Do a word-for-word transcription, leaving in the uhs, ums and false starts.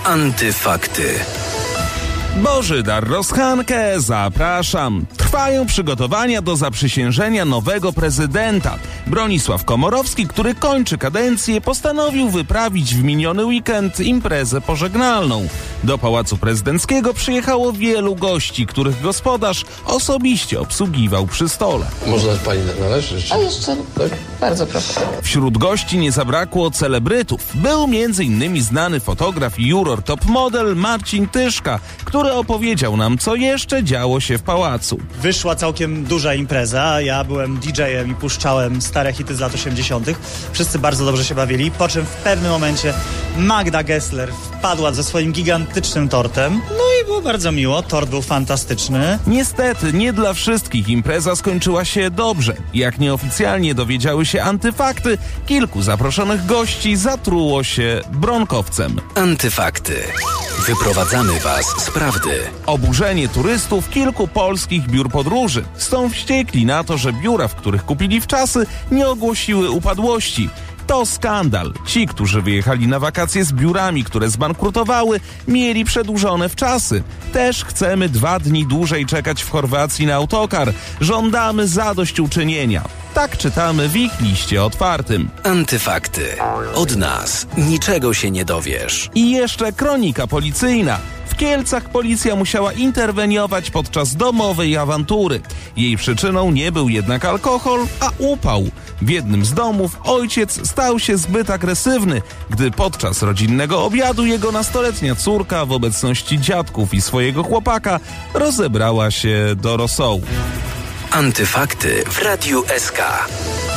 Antyfakty. Bożydar Rozchankę, zapraszam. Trwają przygotowania do zaprzysiężenia nowego prezydenta. Bronisław Komorowski, który kończy kadencję, postanowił wyprawić w miniony weekend imprezę pożegnalną. Do Pałacu Prezydenckiego przyjechało wielu gości, których gospodarz osobiście obsługiwał przy stole. Można pani należy? A jeszcze, tak? Bardzo proszę. Wśród gości nie zabrakło celebrytów. Był między innymi znany fotograf i juror top model Marcin Tyszka, który opowiedział nam, co jeszcze działo się w pałacu. Wyszła całkiem duża impreza. Ja byłem didżejem i puszczałem stare hity z lat osiemdziesiątych. Wszyscy bardzo dobrze się bawili, po czym w pewnym momencie Magda Gessler wpadła ze swoim gigantycznym tortem. No i było bardzo miło. Tort był fantastyczny. Niestety, nie dla wszystkich impreza skończyła się dobrze. Jak nieoficjalnie dowiedziały się antyfakty, kilku zaproszonych gości zatruło się bronkowcem. Antyfakty. Wyprowadzamy was z prawdy. Oburzenie turystów kilku polskich biur podróży. Są wściekli na to, że biura, w których kupili wczasy, nie ogłosiły upadłości. To skandal. Ci, którzy wyjechali na wakacje z biurami, które zbankrutowały, mieli przedłużone wczasy. Też chcemy dwa dni dłużej czekać w Chorwacji na autokar. Żądamy zadośćuczynienia. Tak czytamy w ich liście otwartym. Antyfakty. Od nas niczego się nie dowiesz. I jeszcze kronika policyjna. W Kielcach policja musiała interweniować podczas domowej awantury. Jej przyczyną nie był jednak alkohol, a upał. W jednym z domów ojciec stał się zbyt agresywny, gdy podczas rodzinnego obiadu jego nastoletnia córka w obecności dziadków i swojego chłopaka rozebrała się do rosołu. Antyfakty w Radiu S K.